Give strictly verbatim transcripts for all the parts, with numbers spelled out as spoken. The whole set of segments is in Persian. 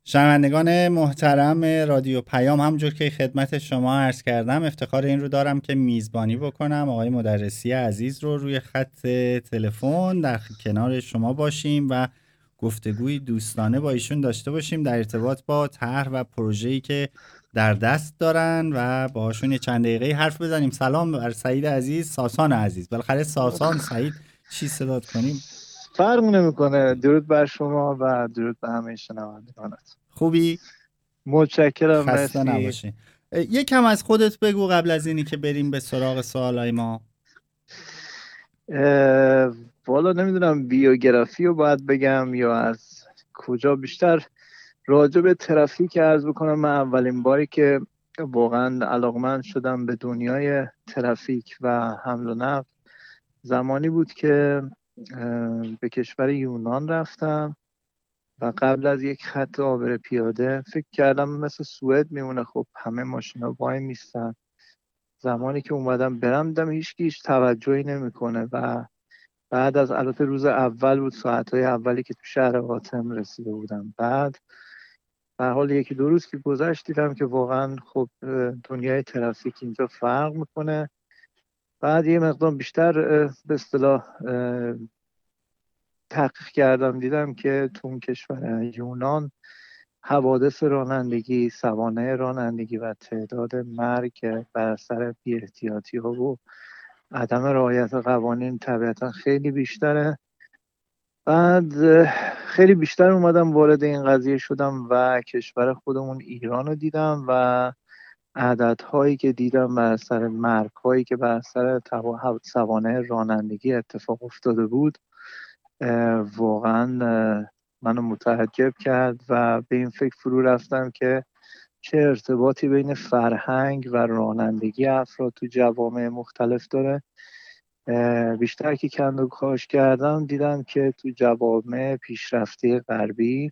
شنوندگان محترم رادیو پیام، همونجور که خدمت شما عرض کردم افتخار این رو دارم که میزبانی بکنم آقای مدرسی عزیز رو روی خط تلفن در کنار شما باشیم و گفتگوی دوستانه با ایشون داشته باشیم در ارتباط با طرح و پروژه‌ای که در دست دارن و باهاشون یه چند دقیقه حرف بزنیم. سلام بر سعید عزیز، ساسان عزیز. بالاخره ساسان سعید چی صدات کنیم فرق نمیکنه. درود بر شما و درود به همه شنوندگانت. خوبی؟ متشکرم، خسته مرسی. نباشی. یکم از خودت بگو قبل از اینی که بریم به سراغ سوالای ما. والا نمیدونم بیوگرافی رو باید بگم یا از کجا. بیشتر راجع به ترافیک عرض بکنم. من اولین باری که واقعا علاقمند شدم به دنیای ترافیک و حمل و نقل زمانی بود که به کشور یونان رفتم و قبل از یک خط عابر پیاده فکر کردم مثل سوئد میمونه، خب همه ماشینا وای میستن. زمانی که اومدم برم دیدم هیچکی هیچ توجهی نمیکنه و بعد از البته روز اول بود، ساعتهای اولی که تو شهر آتن رسیده بودم، بعد به حال یکی دو روز که گذشت دیدم که واقعا خب دنیای ترافیک اینجا فرق میکنه. بعد یه مقدار بیشتر به اصطلاح تحقیق کردم، دیدم که تو اون کشور یونان حوادث رانندگی، سوانح رانندگی و تعداد مرگ بر اثر بی‌احتیاطی ها و عدم رعایت قوانین طبیعتا خیلی بیشتره. بعد خیلی بیشتر اومدم وارد این قضیه شدم و کشور خودمون ایران رو دیدم و عددهایی که دیدم بر اثر مرگ هایی که بر اثر سوانح رانندگی اتفاق افتاده بود واقعا منو متعجب کرد و به این فکر فرو رفتم که چه ارتباطی بین فرهنگ و رانندگی افراد تو جوامع مختلف داره. بیشتر که کند و کاش کردم دیدم که تو جوامع پیشرفته غربی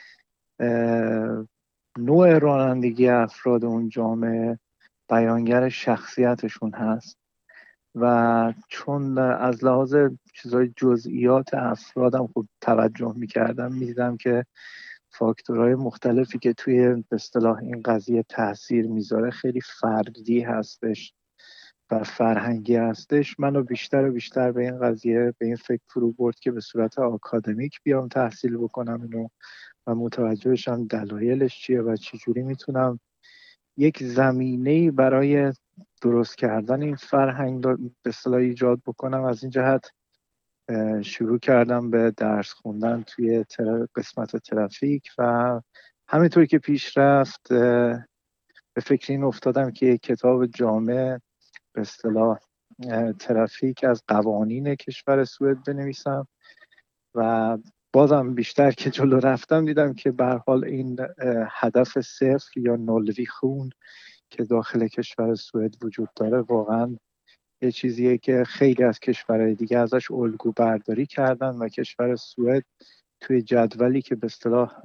نوع رانندگی افراد اون جامعه بیانگر شخصیتشون هست و چون از لحاظ چیزای جزئیات افرادم خب توجه میکردم، میدیدم که فاکتورهای مختلفی که توی به اصطلاح این قضیه تاثیر میذاره خیلی فردی هستش و فرهنگی هستش. منو بیشتر و بیشتر به این قضیه به این فکر فرو برد که به صورت آکادمیک بیام تحصیل بکنم اینو و متوجه بشم دلایلش چیه و چجوری میتونم یک زمینه‌ای برای درست کردن این فرهنگ به اصطلاح ایجاد بکنم. از این جهت شروع کردم به درس خوندن توی تر... قسمت ترافیک و همینطور که پیش رفت به فکر این افتادم که یک کتاب جامع به اصطلاح ترافیک از قوانین کشور سوئد بنویسم و بازم بیشتر که جلو رفتم دیدم که به هر حال این هدف صفر یا نلوی خون که داخل کشور سوئد وجود داره واقعا یه چیزیه که خیلی از کشورهای دیگه ازش الگو برداری کردن و کشور سوئد توی جدولی که به اصطلاح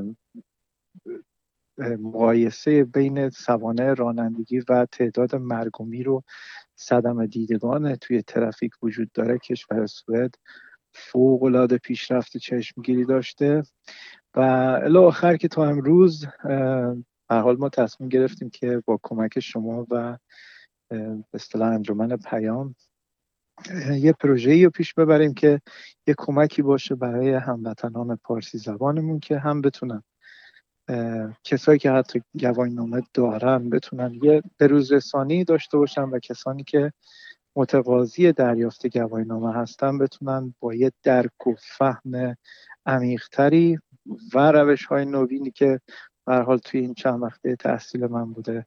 مقایسه بین سوانح رانندگی و تعداد مرگ و میر و صدمه دیدگان توی ترافیک وجود داره، کشور سوئد فوق‌العاده پیشرفت چشمگیری داشته و الی آخر که تا امروز به حال ما تصمیم گرفتیم که با کمک شما و به اصطلاح انجمن پیام یه پروژه‌ای رو پیش ببریم که یه کمکی باشه برای هموطنان پارسی زبانمون که هم بتونن کسایی که حتی گواهینامه دارن بتونن یه بروزرسانی داشته باشن و کسانی که متقاضی دریافت گواهینامه هستن بتونن با یه درک و فهم عمیق‌تری و روش‌های نوینی که به هر حال توی این چند وقته تحصیل من بوده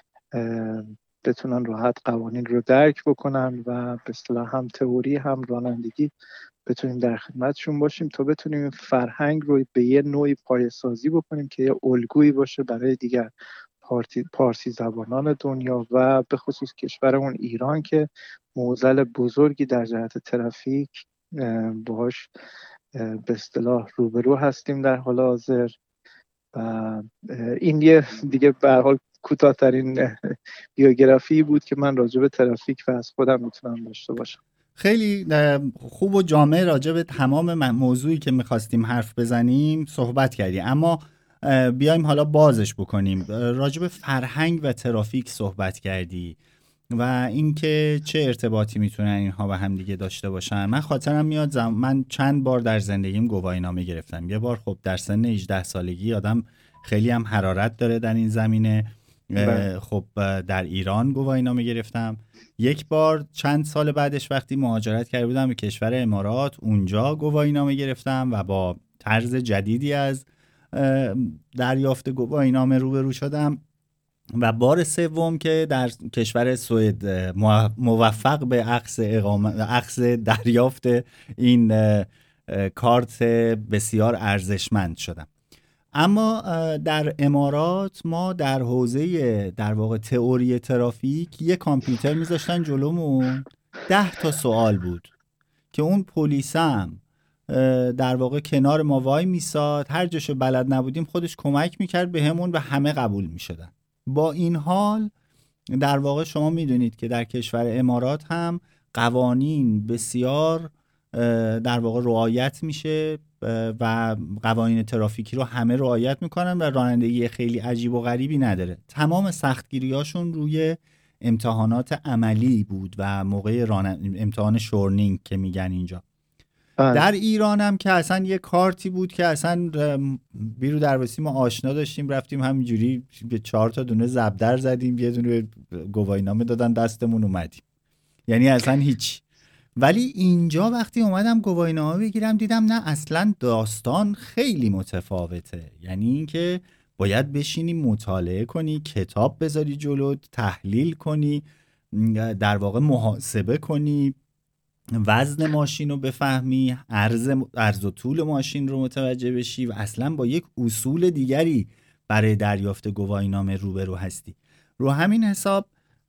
بتونن راحت قوانین رو درک بکنن و به اصطلاح هم تئوری هم رانندگی بتونیم در خدمتشون باشیم تا بتونیم این فرهنگ رو به یه نوعی پایه‌سازی بکنیم که یه الگویی باشه برای دیگر پارسی زبانان دنیا و به خصوص کشورمون ایران که معضل بزرگی در جهت ترافیک باهاش به اصطلاح روبرو هستیم در حال حاضر. و این یه دیگه به هر حال کوتاه‌ترین بیوگرافی بود که من راجع به ترافیک و از خودم میتونم داشته باشم. خیلی خوب و جامع راجع به تمام موضوعی که میخواستیم حرف بزنیم صحبت کردیم، اما بیایم حالا بازش بکنیم. راجع به فرهنگ و ترافیک صحبت کردی و اینکه چه ارتباطی میتونن اینها با هم دیگه داشته باشن. من خاطرم میاد زم... من چند بار در زندگیم گواهینامه گرفتم. یه بار خب در سن هجده سالگی آدم خیلی هم حرارت داره در این زمینه، خب در ایران گواهینامه گرفتم. یک بار چند سال بعدش وقتی مهاجرت کرده بودم به کشور امارات، اونجا گواهینامه گرفتم و با طرز جدیدی از دریافت گواهینامه روبرو شدم. و بار سوم که در کشور سوئد موفق به اخذ اقامت اخذ دریافت این کارت بسیار ارزشمند شدم. اما در امارات ما در حوزه در واقع تئوری ترافیک یه کامپیوتر میذاشتن جلومون، ده تا سوال بود که اون پلیسم در واقع کنار ما وای میساد، هر جاشو بلد نبودیم خودش کمک میکرد به همون و همه قبول میشدن. با این حال در واقع شما میدونید که در کشور امارات هم قوانین بسیار در واقع رعایت میشه و قوانین ترافیکی رو همه رعایت میکنن و رانندگی خیلی عجیب و غریبی نداره. تمام سختگیریاشون روی امتحانات عملی بود و موقع رانند... امتحان شورنینگ که میگن اینجا. آه. در ایران هم که اصلا یه کارتی بود که اصلا بیرو درواسی ما آشنا داشتیم، رفتیم همینجوری به چهار تا دونه زبدر زدیم، یه دونه گواهینامه دادن دستمون اومدیم، یعنی اصلا هیچ. ولی اینجا وقتی اومدم گواهینامه بگیرم دیدم نه، اصلا داستان خیلی متفاوته. یعنی اینکه باید بشینی مطالعه کنی، کتاب بذاری جلوت، تحلیل کنی، در واقع محاسبه کنی، وزن ماشین رو بفهمی، عرض عرض و طول ماشین رو متوجه بشی و اصلا با یک اصول دیگری برای دریافت گواهینامه روبرو هستی. رو همین حساب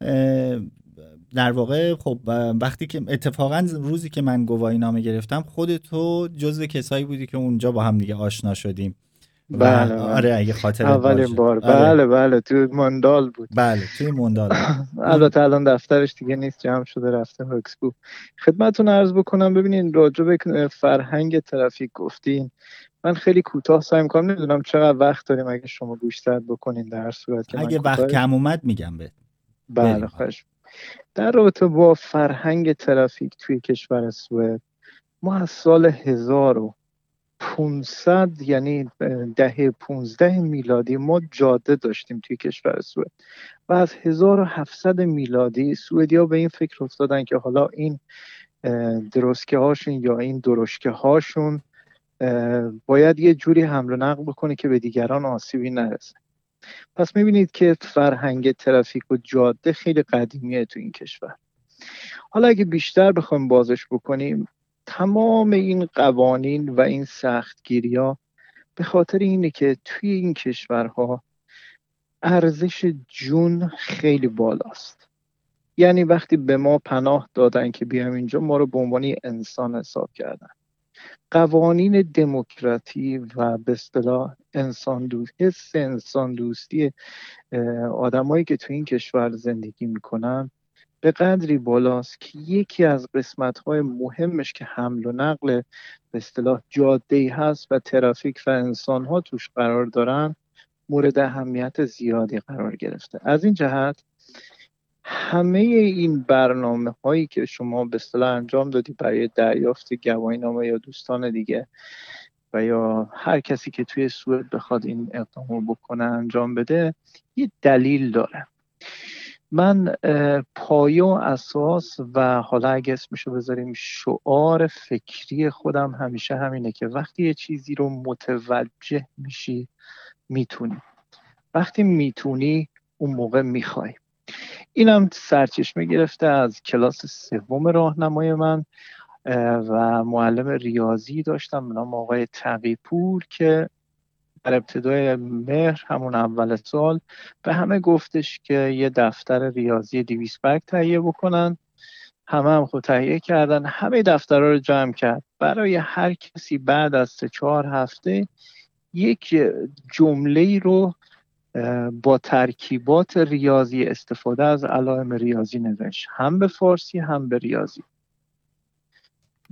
در واقع خب وقتی که اتفاقا روزی که من گواهینامه گرفتم خودتو جزو کسایی بودی که اونجا با هم دیگه آشنا شدیم. بله آره اگه خاطر اولین بار. آره. بله بله توی موندال بود. بله توی موندال بود. البته الان دفترش دیگه نیست، جمع شده رفته هاکسبو. خدمتتون عرض بکنم، ببینین راجع به فرهنگ ترافیک گفتین، من خیلی کوتاه سعی می‌کنم، نمیدونم چقدر وقت داریم اگه شما گوشتر بکنین در صورت که اگه من وقت کم اومد میگم به. بله خواهش. در رابطه با فرهنگ ترافیک توی کشور سوئد، ما از سال هزار و پانصد یعنی دهه پانزده میلادی ما جاده داشتیم توی کشور سوئد و از هزار و هفتصد میلادی سوئدیا به این فکر افتادن که حالا این درسکه هاشون یا این درشکه هاشون باید یه جوری حمل و نقل بکنه که به دیگران آسیبی نرسه. پس میبینید که فرهنگ ترافیک و جاده خیلی قدیمیه تو این کشور. حالا اگه بیشتر بخوایم بازش بکنیم، تمام این قوانین و این سختگیری‌ها به خاطر اینه که توی این کشورها ارزش جون خیلی بالاست. یعنی وقتی به ما پناه دادن که بیام اینجا، ما رو به عنوان انسان حساب کردن. قوانین دموکراتی و به اصطلاح انسان دوست، حس انسان دوستی آدمایی که توی این کشور زندگی میکنن به قدری بالاست که یکی از قسمت‌های مهمش که حمل و نقل به اصطلاح جاده‌ای هست و ترافیک و انسان‌ها توش قرار دارن مورد اهمیت زیادی قرار گرفته. از این جهت همه این برنامه‌هایی که شما به اصطلاح انجام دادی برای دریافت گواهینامه یا دوستان دیگه و یا هر کسی که توی سوئد بخواد این اقدامو بکنه انجام بده، یه دلیل داره. من پایه و اساس و حالا اگه اسمشو بذاریم شعار فکری خودم همیشه همینه که وقتی یه چیزی رو متوجه میشی میتونی، وقتی میتونی اون موقع میخوای. اینم سرچشمه گرفته از کلاس سوم راهنمای من و معلم ریاضی داشتم به نام آقای تقی‌پور که در ابتدای مهر همون اول سال به همه گفتش که یه دفتر ریاضی دویست برگ تهیه بکنن. همه هم خود تهیه کردن، همه دفترها رو جمع کرد. برای هر کسی بعد از سه چهار هفته یک جمله‌ای رو با ترکیبات ریاضی استفاده از علائم ریاضی نوشت، هم به فارسی هم به ریاضی.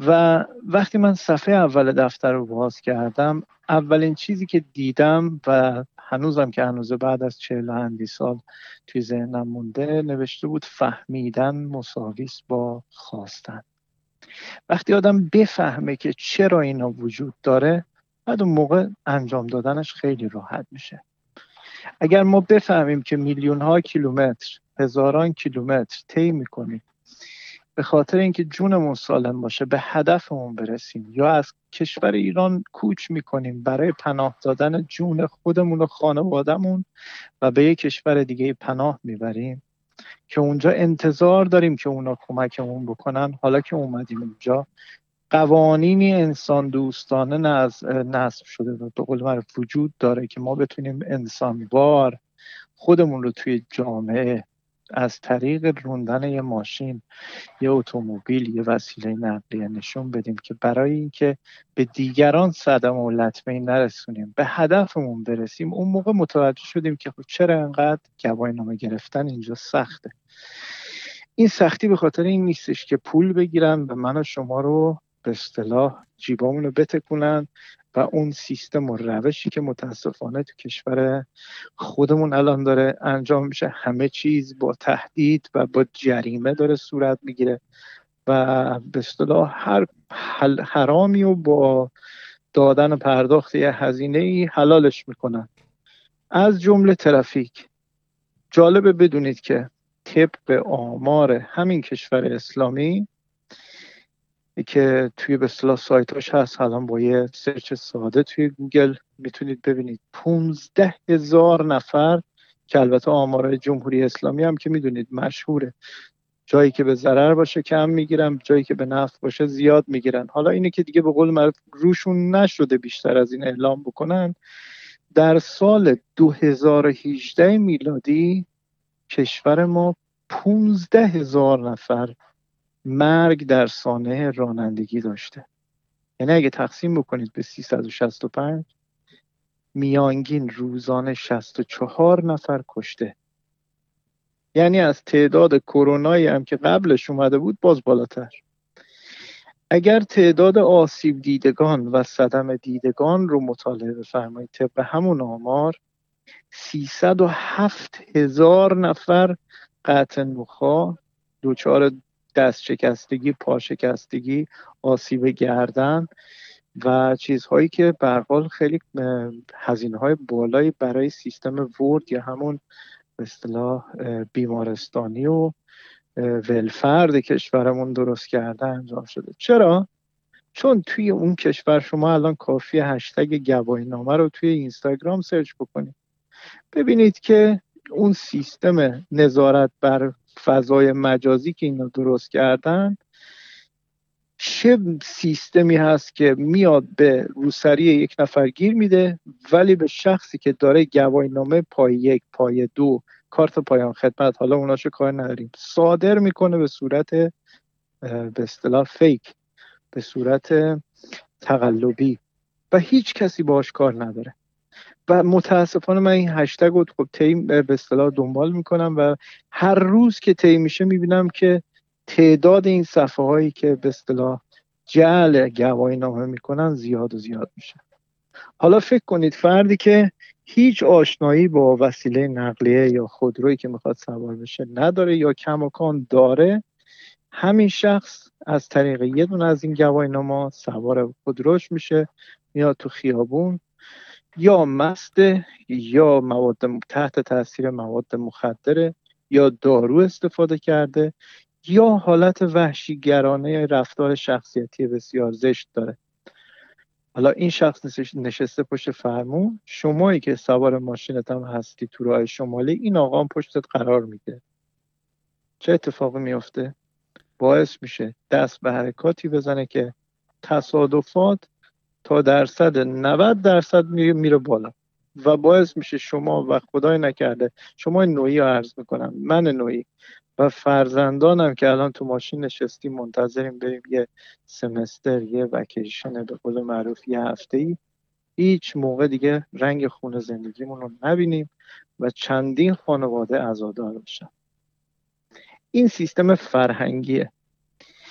و وقتی من صفحه اول دفتر رو باز کردم، اولین چیزی که دیدم و هنوزم که هنوز بعد از چهل و اندی سال توی ذهنم مونده، نوشته بود فهمیدن مساویس با خواستن. وقتی آدم بفهمه که چرا اینا وجود داره، بعد اون موقع انجام دادنش خیلی راحت میشه. اگر ما بفهمیم که میلیون ها کیلومتر، هزاران کیلومتر طی میکنیم به خاطر اینکه جونمون سالم باشه، به هدفمون برسیم، یا از کشور ایران کوچ میکنیم برای پناه دادن جون خودمون و خانوادهمون و به یک کشور دیگه پناه میبریم که اونجا انتظار داریم که اونا کمکمون بکنن، حالا که اومدیم اونجا قوانینی انسان دوستانه نصب شده و به قول معروف وجود داره که ما بتونیم انسانوار خودمون رو توی جامعه از طریق روندن یه ماشین، یه اتومبیل، یه وسیله نقلیه نشون بدیم که برای اینکه به دیگران صدمه و لطمه نرسونیم، به هدفمون برسیم. اون موقع متوجه شدیم که خب چرا انقدر گواهینامه گرفتن اینجا سخته. این سختی به خاطر این نیستش که پول بگیرن و من و شما رو به اصطلاح جیبامون رو بتکونن و اون سیستم و روشی که متاسفانه تو کشور خودمون الان داره انجام میشه، همه چیز با تهدید و با جریمه داره صورت میگیره و به اصطلاح هر حرامی و با دادن پرداخت یه هزینه‌ای حلالش میکنن، از جمله ترافیک. جالبه بدونید که طبق آمار همین کشور اسلامی که توی به اصطلاح سایتاش هست، الان با یه سرچ ساده توی گوگل میتونید ببینید، پونزده هزار نفر که البته آمارهای جمهوری اسلامی هم که میدونید مشهوره، جایی که به ضرر باشه کم میگیرن، جایی که به نفع باشه زیاد میگیرن. حالا اینه که دیگه به قول معروف روشون نشده بیشتر از این اعلام بکنن. در سال دو هزار و هجده میلادی کشور ما پونزده هزار نفر مرگ در سانحه رانندگی داشته. یعنی اگه تقسیم بکنید به سیصد و شصت و پنج، میانگین روزانه شصت و چهار نفر کشته. یعنی از تعداد کرونایی هم که قبلش اومده بود باز بالاتر. اگر تعداد آسیب دیدگان و صدمه دیدگان رو مطالعه بفرمایید طبق همون آمار، سیصد و هفت هزار نفر قطع نخاع، دچار دست شکستگی، پا شکستگی، آسیب گردن و چیزهایی که به هر حال خیلی هزینه‌های بالایی برای سیستم ورد یا همون به اصطلاح بیمارستانی و ولفرد کشورمون درست کرده انجام شده. چرا؟ چون توی اون کشور شما الان کافی هشتگ گواهینامه رو توی اینستاگرام سرچ بکنید، ببینید که اون سیستم نظارت بر فضای مجازی که اینا درست کردن چه سیستمی هست که میاد به روسری یک نفر گیر میده، ولی به شخصی که داره گواهینامه پای یک، پای دو، کارت پایان خدمت، حالا اوناشو کار نداریم، صادر میکنه به صورت به اصطلاح فیک، به صورت تقلبی و هیچ کسی باهاش کار نداره. و متاسفانه من این هشتگ رو خب طی به اصطلاح دنبال میکنم و هر روز که طی میشه میبینم که تعداد این صفحه هایی که به اصطلاح جعل گواهینامه میکنن زیاد و زیاد میشه. حالا فکر کنید فردی که هیچ آشنایی با وسیله نقلیه یا خودرویی که میخواد سوار بشه نداره یا کماکان داره، همین شخص از طریق یه دونه از این گواهینامه سوار خودروش میشه، میاد تو خیابون، یا مسته یا مواد تحت تاثیر مواد مخدره یا دارو استفاده کرده یا حالت وحشیگرانه رفتار شخصیتی بسیار زشت داره. حالا این شخص نشسته پشت فرمون، شمایی که سوار ماشینت هم هستی تو راه شمالی، این آقا هم پشتت قرار میده. چه اتفاقی میفته؟ باعث میشه دست به حرکاتی بزنه که تصادفات تا درصد نود درصد میره میره بالا و باعث میشه شما و خدای نکرده شما نوعی رو عرض میکنم، من نوعی و فرزندانم که الان تو ماشین نشستیم منتظریم بریم یه سمستر، یه وکیشن به قول معروف یه هفته‌ای، هیچ موقع دیگه رنگ خون زندگیمون رو نبینیم و چندین خانواده عزادار بشن. این سیستم فرهنگیه.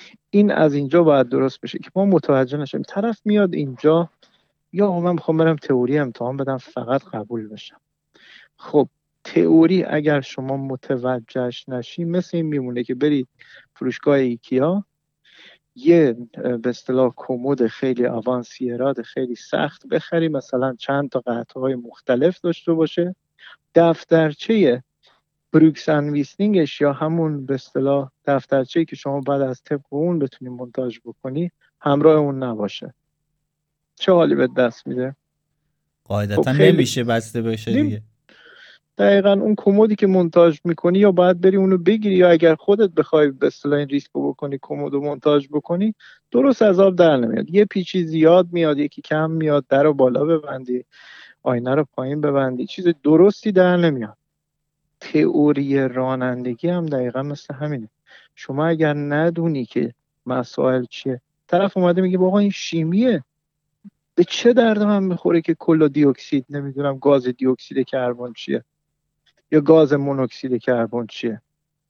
این از اینجا باید درست بشه که ما متوجه نشیم. طرف میاد اینجا یا من میخوام برم تئوری امتحان بدم فقط قبول بشم. خب تئوری اگر شما متوجهش نشی مثل این میمونه که برید فروشگاه ایکیا یه به اصطلاح کمد خیلی آوانسیراد خیلی سخت بخری، مثلا چند تا قطعه‌های مختلف داشته باشه، دفترچه بروکس انویسنینگش یا همون به اصطلاح دفترچه‌ای که شما بعد از طبق اون بتونی مونتاژ بکنی همراه اون نباشه، چه حالی به دست میده؟ قاعدتا خب خیلی نمیشه بسته بشه نیم... دیگه. دقیقاً اون کمدی که مونتاژ میکنی یا باید بری اونو بگیری یا اگر خودت بخوای به اصطلاح این ریسک رو بکنی کمدو مونتاژ بکنی درست از آب در نمیاد. یه پیچی زیاد میاد، یکی کم میاد، در رو بالا ببندی، آینه رو پایین ببندی، چیز درستی در نمیاد. تئوری رانندگی هم دقیقاً مثل همینه. شما اگر ندونی که مسائل چیه، طرف اومده میگه آقا این شیمیه، به چه درد من میخوره که کل دی اکسید نمیدونم گاز دی اکسید کربن چیه یا گاز مونوکسید کربن چیه؟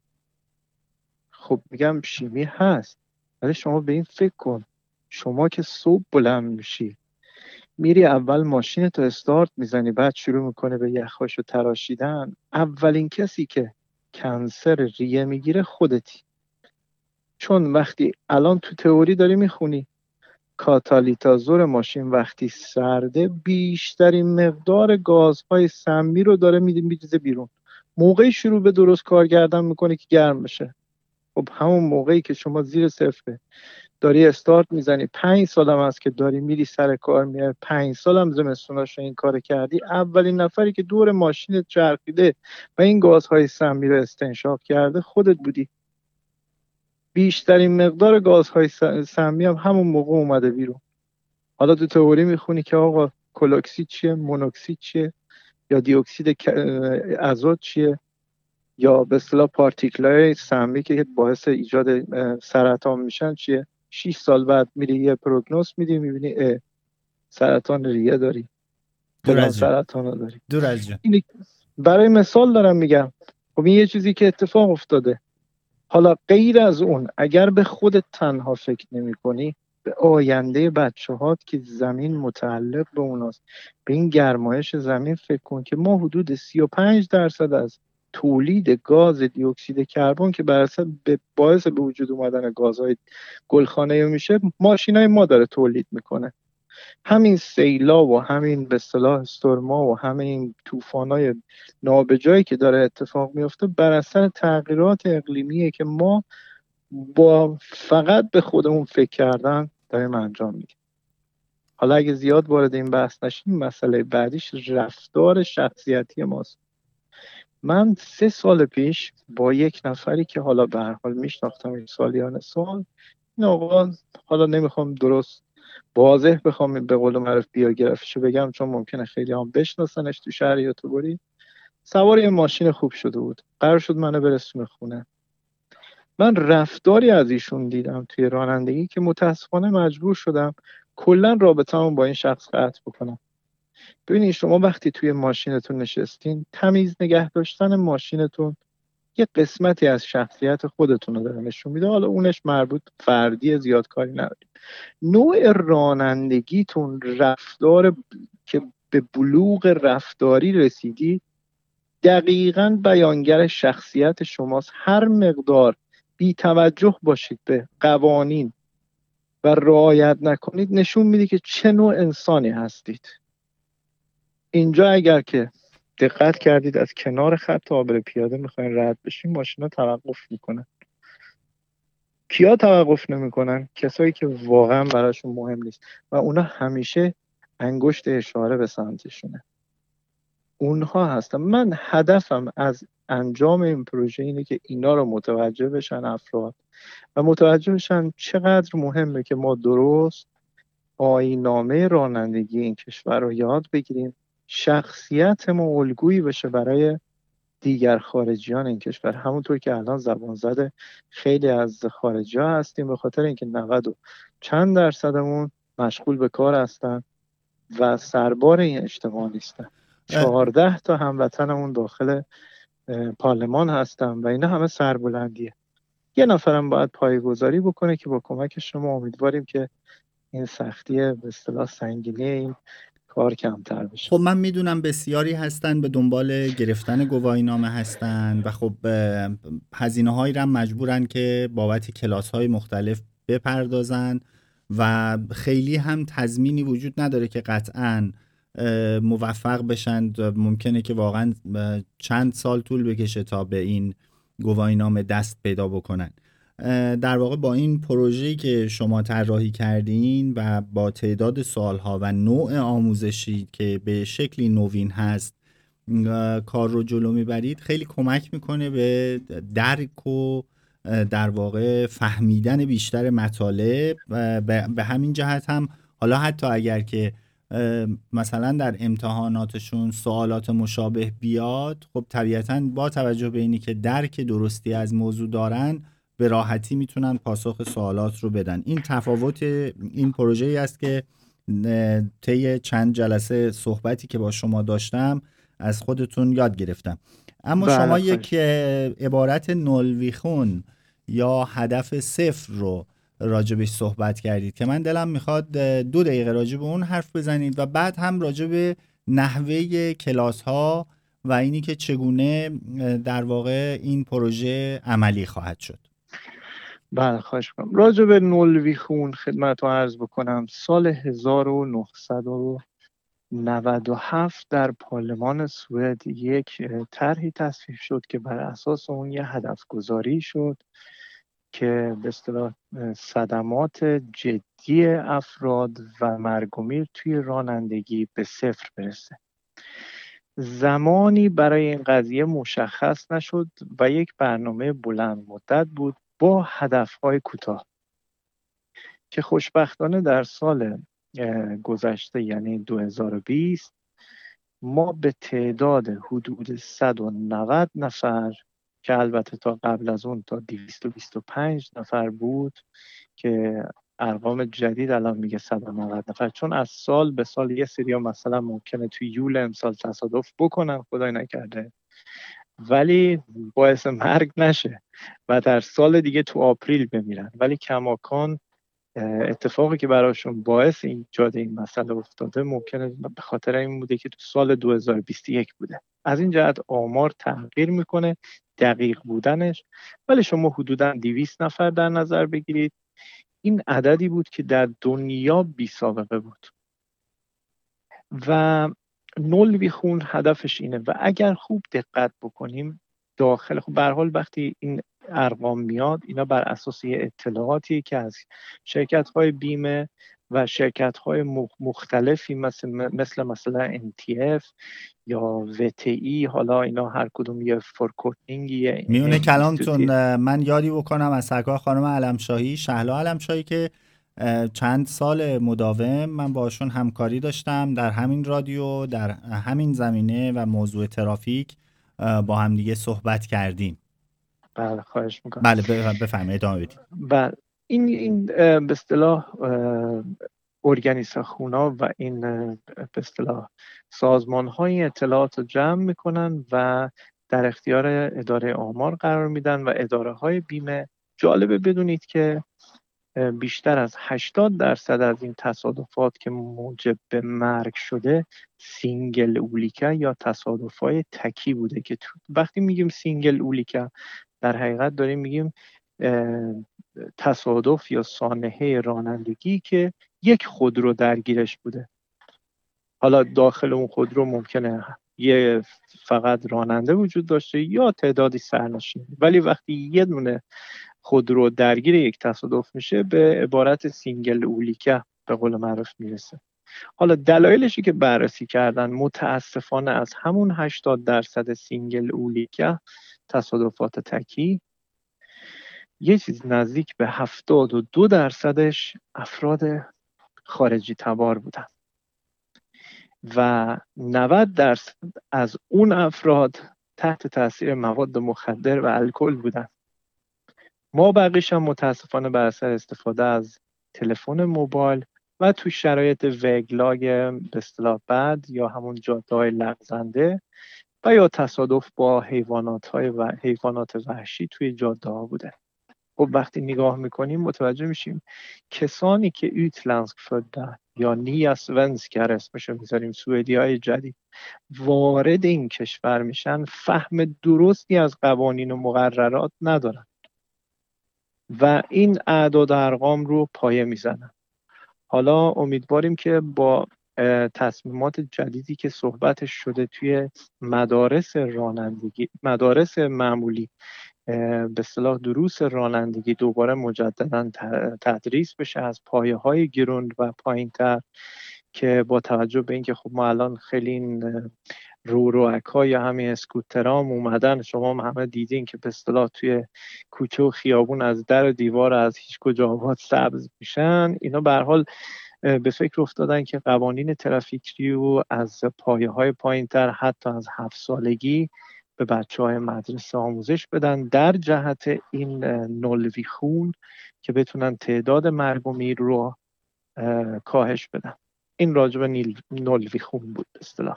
خب میگم شیمی هست، ولی شما به این فکر کن، شما که صبح بلند میشی میری اول ماشین تو استارت میزنی بعد شروع میکنه به یخاشو تراشیدن، اولین کسی که کنسر ریه میگیره خودتی. چون وقتی الان تو تئوری داری میخونی کاتالیتازور ماشین وقتی سرده بیشترین مقدار گازهای سمی رو داره میریزه بیرون، موقعی شروع به درست کار کردن میکنه که گرم بشه. خب همون موقعی که شما زیر صفره داری استارت میزنی، پنج سال هم هست که داری میری سر کار میای، پنج سال هم زمستوناش این کار کردی، اولین نفری که دور ماشینت چرخیده و این گازهای سمی رو استنشاق کرده خودت بودی. بیشترین مقدار گازهای سمی هم همون موقع اومده بیرون. حالا تو تئوری میخونی که آقا کلوکسید چیه، مونوکسید چیه، یا دی اکسید ازوت چیه، یا به اصطلاح پارتیکل‌های سمی که باعث ایجاد سرطان میشن چیه. شش سال بعد میری یه پروگنوز میدی میبینی اه سرطان ریه داری، فلان سرطان رو داری. دور از جان. این برای مثال دارم میگم. خب این یه چیزی که اتفاق افتاده. حالا غیر از اون اگر به خودت تنها فکر نمی کنی، به آینده بچه هات که زمین متعلق به اوناست، به این گرمایش زمین فکر کن که ما حدود سی و پنج درصد از تولید گاز دی اکسید کربن که بر اساس باعث به وجود اومدن گازهای گلخانه‌ای میشه ماشینای ما داره تولید میکنه. همین سیلا و همین به اصطلاح استورما و همین طوفانای نابجایی که داره اتفاق میفته بر اثر تغییرات اقلیمیه که ما با فقط به خودمون فکر کردن داریم انجام میدیم. حالا اگه زیاد وارد این بحث نشیم، مسئله بعدیش رفتار شخصیتی ماست. من سه سال پیش با یک نفری که حالا به هر حال میشناختم این سالیان سال، این آقا حالا نمیخوام درست واضح بخوام به قول معروف بیوگرافیشو بگم چون ممکنه خیلی هم بشناسنش تو شهر یوتیوبری، سوار یه ماشین خوب شده بود، قرار شد منو برسونه خونه. من رفتاری از ایشون دیدم توی رانندگی که متاسفانه مجبور شدم کلا رابطه‌مو با این شخص قطع بکنم. ببینید شما وقتی توی ماشینتون نشستین، تمیز نگه داشتن ماشینتون یه قسمتی از شخصیت خودتون رو داره نشون میده. حالا اونش مربوط فردی زیاد کاری نداریم. نوع رانندگیتون، رفتار که به بلوغ رفتاری رسیدی دقیقاً بیانگر شخصیت شماست. هر مقدار بی توجه باشید به قوانین و رعایت نکنید نشون میده که چه نوع انسانی هستید. اینجا اگر که دقت کردید از کنار خط عابر پیاده میخواین رد بشین، ماشینا توقف میکنن. کیا توقف نمیکنن؟ کسایی که واقعا براشون مهم نیست و اونا همیشه انگشت اشاره به سمتشونه. اونها هستن. من هدفم از انجام این پروژه اینه که اینا رو متوجه بشن افراد و متوجه بشن چقدر مهمه که ما درست آیین‌نامه رانندگی این کشور رو یاد بگیریم، شخصیت ما الگویی بشه برای دیگر خارجیان این کشور. همونطور که الان زبان زده خیلی از خارجی ها هستیم به خاطر اینکه نود و چند درصدمون مشغول به کار هستن و سربار این اجتماع نیستن. چهارده تا هموطنمون داخل پارلمان هستن و اینا همه سربلندیه. یه نفرم باید پایه‌گذاری بکنه که با کمک شما امیدواریم که این سختی به اصطلاح سنگینی این کار کمتر بشه. خب من میدونم بسیاری هستن به دنبال گرفتن گواهینامه هستن و خب هزینه هایی را مجبورن که بابت کلاس های مختلف بپردازن و خیلی هم تضمینی وجود نداره که قطعاً موفق بشن. ممکنه که واقعاً چند سال طول بکشه تا به این گواهینامه دست پیدا بکنن. در واقع با این پروژه‌ای که شما طراحی کردین و با تعداد سوالها و نوع آموزشی که به شکلی نوین هست کار رو جلو میبرید، خیلی کمک میکنه به درک و در واقع فهمیدن بیشتر مطالب. به همین جهت هم حالا حتی اگر که مثلا در امتحاناتشون سوالات مشابه بیاد، خب طبیعتاً با توجه به اینی که درک درستی از موضوع دارن به راحتی میتونن پاسخ سوالات رو بدن. این تفاوت این پروژه‌ای است که طی چند جلسه صحبتی که با شما داشتم از خودتون یاد گرفتم. اما بله شما خیلی. یک عبارت نلویخون یا هدف صفر رو راجبش صحبت کردید که من دلم میخواد دو دقیقه راجب اون حرف بزنید و بعد هم راجب نحوه کلاس ها و اینی که چگونه در واقع این پروژه عملی خواهد شد. بله خواهش میکنم. راجع به نلویخون خدمتتون عرض بکنم سال هزار و نهصد و نود و هفت در پارلمان سوئد یک طرحی تصویب شد که بر اساس اون یه هدف گذاری شد که به اصطلاح صدمات جدی افراد و مرگ و میر توی رانندگی به صفر برسه. زمانی برای این قضیه مشخص نشد و یک برنامه بلند مدت بود با هدفهای کوتاه که خوشبختانه در سال گذشته یعنی دو هزار و بیست ما به تعداد حدود صد و نود نفر که البته تا قبل از اون تا دویست و بیست و پنج نفر بود که ارقام جدید الان میگه صد و نود نفر، چون از سال به سال یه سری مثلا ممکنه توی یول امسال تصادف بکنن خدای نکرده ولی باعث مرگ نشه و در سال دیگه تو آپریل بمیرن، ولی کماکان اتفاقی که براشون باعث ایجاد این مسئله افتاده ممکنه به خاطر این بوده که تو سال دو هزار و بیست و یک بوده. از این جهت آمار تغییر میکنه دقیق بودنش، ولی شما حدوداً دویست نفر در نظر بگیرید. این عددی بود که در دنیا بی سابقه بود و نلویخون هدفش اینه و اگر خوب دقت بکنیم داخل خب به هر حال وقتی این ارقام میاد اینا بر اساس اطلاعاتی که از شرکت‌های بیمه و شرکت‌های مختلفی مثل مثل مثلا ان تی اف یا و تی ای، حالا اینا هر کدوم یه فورکوتینگیه. میونه کلامتون من یادی بکنم از سرکار خانم علمشاهی، شهلا علمشاهی که چند سال مداوم من باشون همکاری داشتم در همین رادیو، در همین زمینه و موضوع ترافیک با هم دیگه صحبت کردیم. بله خواهش میکنم. بله بفرمایید ادامه بدید. بله این این به اصطلاح ارگانیساسیونا و این به اصطلاح سازمان‌های اطلاعات رو جمع میکنن و در اختیار اداره آمار قرار میدن و اداره‌های بیمه. جالبه بدونید که بیشتر از هشتاد درصد از این تصادفات که موجب به مرگ شده سینگل اولیکه یا تصادفات تکی بوده که وقتی میگیم سینگل اولیکه در حقیقت داریم میگیم تصادف یا سانحه رانندگی که یک خودرو درگیرش بوده. حالا داخل اون خودرو ممکنه یه فقط راننده وجود داشته یا تعدادی سرنشین، ولی وقتی یه دونه خودرو درگیر یک تصادف میشه به عبارت سینگل اولیکه به قول معروف میرسه. حالا دلایلشی که بررسی کردن متاسفانه از همون هشتاد درصد سینگل اولیکه تصادفات تکی یه چیز نزدیک به هفتاد و دو درصدش افراد خارجی تبار بودن و نود درصد از اون افراد تحت تاثیر مواد مخدر و الکل بودن. ما بقیش هم متاسفانه بر اثر استفاده از تلفن موبایل و تو شرایط وگلاگ به اصطلاح بد یا همون جاده‌های لغزنده و یا تصادف با حیوانات های و حیوانات وحشی توی جاده ها بوده. خب وقتی نگاه میکنیم متوجه میشیم کسانی که یوتلندsk födda یا نیا svenskar اسمشو میذاریم، سوئدی های جدید وارد این کشور میشن، فهم درستی از قوانین و مقررات ندارن و این اعداد و ارقام رو پایه میزنن. حالا امیدواریم که با تصمیمات جدیدی که صحبتش شده توی مدارس رانندگی، مدارس معمولی، به اصطلاح دروس رانندگی دوباره مجددا تدریس بشه از پایه های گروند و پایین تر، که با توجه به اینکه خب ما الان خیلی این رو روک ها یا همین اسکوترام اومدن، شما هم همه دیدین که به اصطلاح توی کوچه و خیابون از در و دیوار از هیچ کجا آباد سبز میشن، اینا به هر حال به فکر افتادن که قوانین ترافیکی رو از پایه های پایین تر حتی از هفت سالگی به بچه های مدرسه آموزش بدن در جهت این نلوی خون که بتونن تعداد مرگ و میر رو کاهش بدن. این راجع به نلوی خون بود به اصطلاح.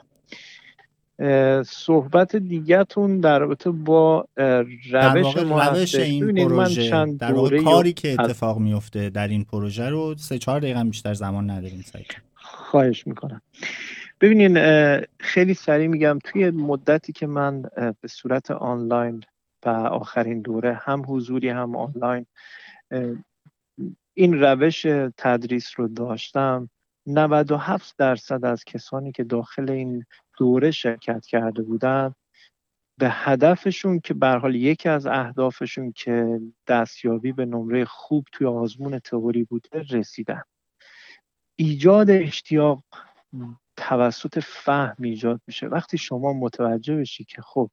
صحبت دیگه‌تون در رابطه با روش ما روش این ببینید پروژه، من چند در واقع دوره کاری که اتفاق میفته در این پروژه رو سه چهار دقیقه بیشتر زمان نداریم سعی کنم. خواهش میکنم. ببینین خیلی سریع میگم، توی مدتی که من به صورت آنلاین و آخرین دوره هم حضوری هم آنلاین این روش تدریس رو داشتم، نود و هفت درصد از کسانی که داخل این دوره شرکت کرده بودن به هدفشون که به هر حال یکی از اهدافشون که دستیابی به نمره خوب توی آزمون تئوری بوده رسیدن. ایجاد اشتیاق توسط فهم ایجاد میشه. وقتی شما متوجه بشی که خب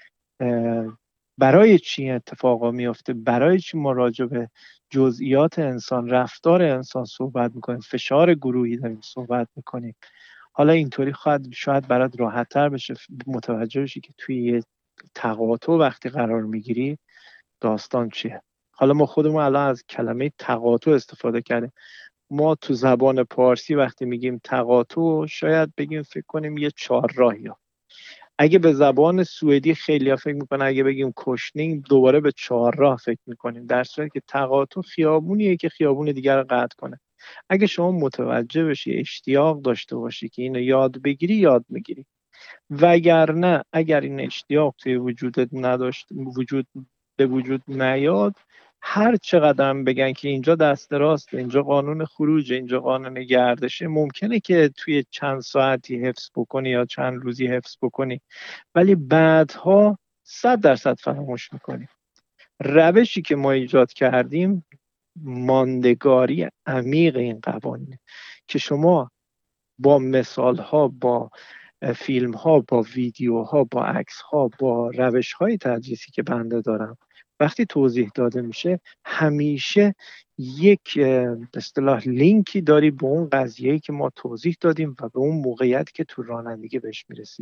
برای چی اتفاقا میفته، برای چی ما راجع به جزئیات انسان، رفتار انسان صحبت میکنیم، فشار گروهی داریم صحبت میکنیم، حالا اینطوری خواهد شاید برات راحت تر بشه متوجه بشی که توی یه تقاطع وقتی قرار میگیری داستان چیه. حالا ما خودمون الان از کلمه تقاطع استفاده کردیم. ما تو زبان پارسی وقتی میگیم تقاطع شاید بگیم فکر کنیم یه چهارراهی. اگه به زبان سوئدی خیلی ها فکر میکنن اگه بگیم کوشنینگ دوباره به چهارراه فکر میکنیم، در صورتی که تقاطع خیابونیه که خیابون دیگر رو قطع کنه. اگه شما متوجه بشی، اشتیاق داشته باشی که اینو یاد بگیری، یاد میگیری. وگرنه اگر این اشتیاق توی وجودت نداشت، وجود به وجود نیاد، هر چقدر بگن که اینجا دست راست، اینجا قانون خروج، اینجا قانون گردشه، ممکنه که توی چند ساعتی حفظ بکنی یا چند روزی حفظ بکنی، ولی بعدها صد درصد فراموش میکنی. روشی که ما ایجاد کردیم ماندگاری عمیق این قوانین که شما با مثال ها، با فیلم ها، با ویدیو ها، با عکس ها، با روش های تدریسی که بنده دارم وقتی توضیح داده میشه همیشه یک به اصطلاح لینکی داری به اون قضیه‌ای که ما توضیح دادیم و به اون موقعیت که تو رانندگی بهش میرسید.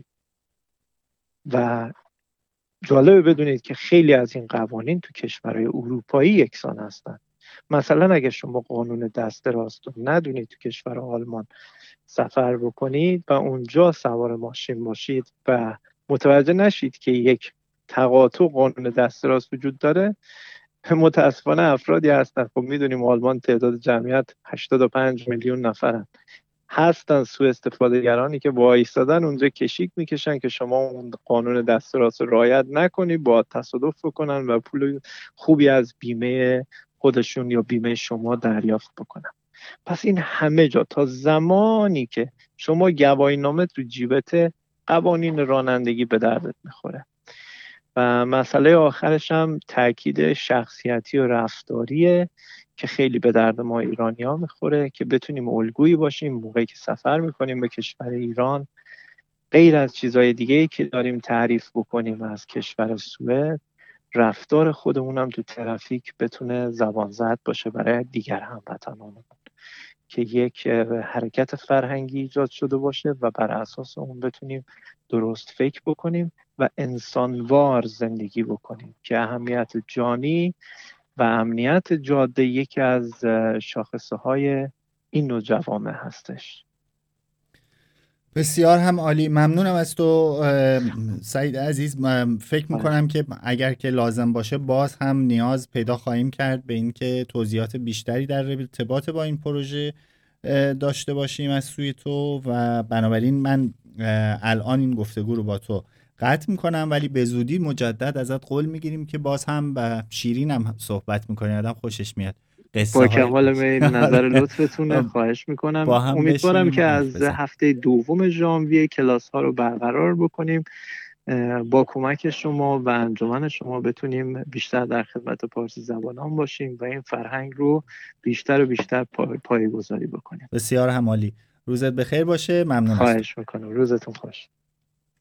و جالبه بدونید که خیلی از این قوانین تو کشورهای اروپایی یکسان هستن. مثلا اگه شما قانون دست راست رو ندونید تو کشور آلمان سفر بکنید و اونجا سوار ماشین باشید و متوجه نشید که یک تقاطع قانون دست راست وجود داره، متاسفانه افرادی هستن، خب میدونیم آلمان تعداد جمعیت هشتاد و پنج میلیون نفرن، هستن سوء استفاده گرانی که با ایستادن اونجا کشیک میکشن که شما اون قانون دست راست رعایت نکنی، با تصادف بکنن و پول خوبی از بیمه خودشون یا بیمه شما دریافت بکنن. پس این همه جا تا زمانی که شما گواهی نامه تو جیبت، قوانین رانندگی به دردت میخوره. و مسئله آخرش هم تاکید شخصیتی و رفتاریه که خیلی به درد ما ایرانی ها میخوره که بتونیم الگویی باشیم موقعی که سفر میکنیم به کشور ایران، غیر از چیزهای دیگه‌ای که داریم تعریف بکنیم از کشور سوئد، رفتار خودمون هم تو ترافیک بتونه زبان زد باشه برای دیگر هموطنانمون، که یک حرکت فرهنگی ایجاد شده باشه و بر اساس اون بتونیم درست فکر بکنیم و انسانوار زندگی بکنیم که اهمیت جانی و امنیت جاده یکی از شاخصه های این نوع جوامع هستش. بسیار هم عالی، ممنونم از تو سعید عزیز. فکر میکنم که اگر که لازم باشه باز هم نیاز پیدا خواهیم کرد به این که توضیحات بیشتری در ارتباط با این پروژه داشته باشیم از سوی تو و بنابراین من الان این گفتگو رو با تو قطع میکنم، ولی به زودی مجدد ازت قول میگیریم که باز هم با شیرین هم صحبت میکنیم، آدم خوشش میاد قصه با های کمال میل، نظر لطفتونه، خواهش با میکنم. هم امیدوارم که بشینیم حرف از بزنیم. هفته دوم ژانویه کلاس ها رو برقرار بکنیم، با کمک شما و انجمن شما بتونیم بیشتر در خدمت پارسی زبانان باشیم و این فرهنگ رو بیشتر و بیشتر پای پایه‌گذاری بکنیم. بسیار هم عالی. روزت بخیر باشه. ممنون از تو. خواهش میکنم. روزتون خوش.